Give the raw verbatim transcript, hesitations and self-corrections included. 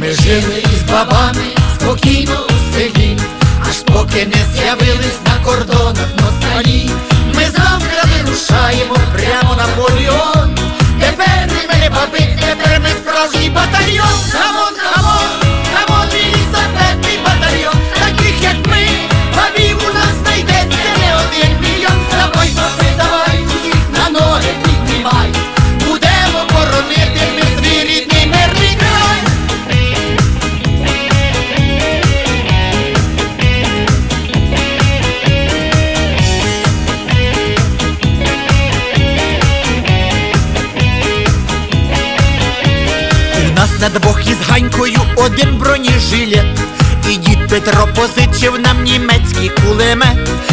Ми жили із бабами спокійно у селі, аж поки не з'явились на кордонах москалі. Ми завтра вирушаємо прямо на полігон. Тепер ми не баби, тепер ми справжній батальйон. Камон, камон, камон, велосипедний батальйон. Таких як ми, бабів у нас знайдеться не один мільйон. Давай, баби, давай, усіх на ноги піднімай. Будемо боронити ми свій рідний мирний край. У нас на двох із Ганькою один бронежилет, і дід Петро позичив нам німецький кулемет.